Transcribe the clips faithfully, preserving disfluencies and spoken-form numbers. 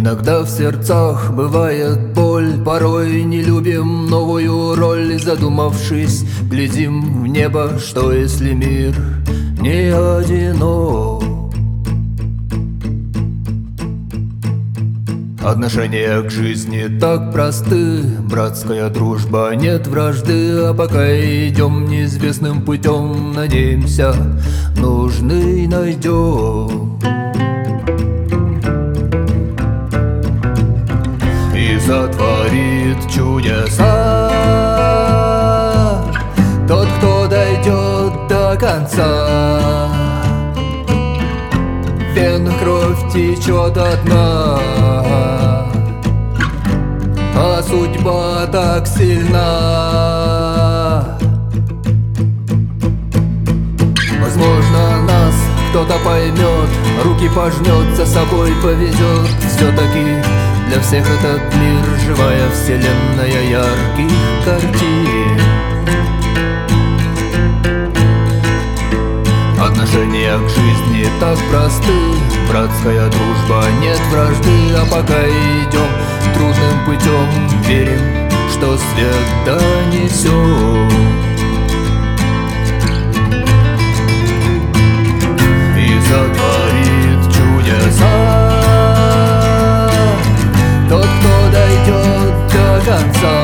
Иногда в сердцах бывает боль, порой не любим новую роль. Задумавшись, глядим в небо, что если мир не одинок. Отношения к жизни так просты, братская дружба, нет вражды. А пока идем неизвестным путем, надеемся, нужный найдем. И сотворит чудеса тот, кто дойдет до конца. В венах кровь течет одна, а судьба так сильна. Возможно, нас кто-то поймет, руки пожмет, за собой поведет. Все-таки для всех этот мир живая вселенная ярких картин. Отношения к жизни так просты, братская дружба, нет вражды. А пока идем трудным путем, верим, что свет донесет. И сотворит чудеса тот, кто дойдет до конца.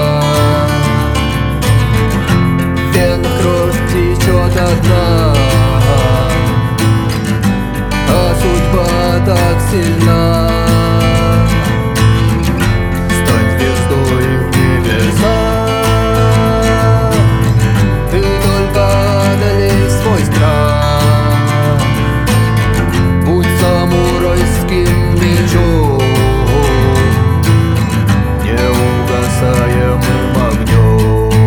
В венах кровь течет одна, а судьба так сильна. Стань звездой в небесах, ты только одолей свой страх. Будь самурайским мечом, неугасаемым огнем.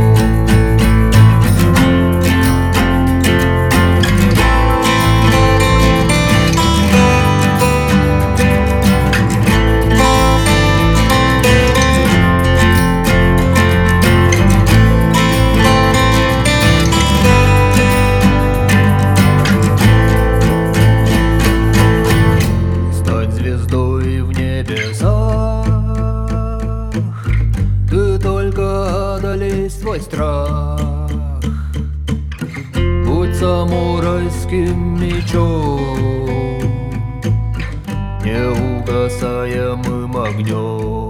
Звездой в небесах, ты только одолей свой страх. Будь самурайским мечом, неугасаемым огнем.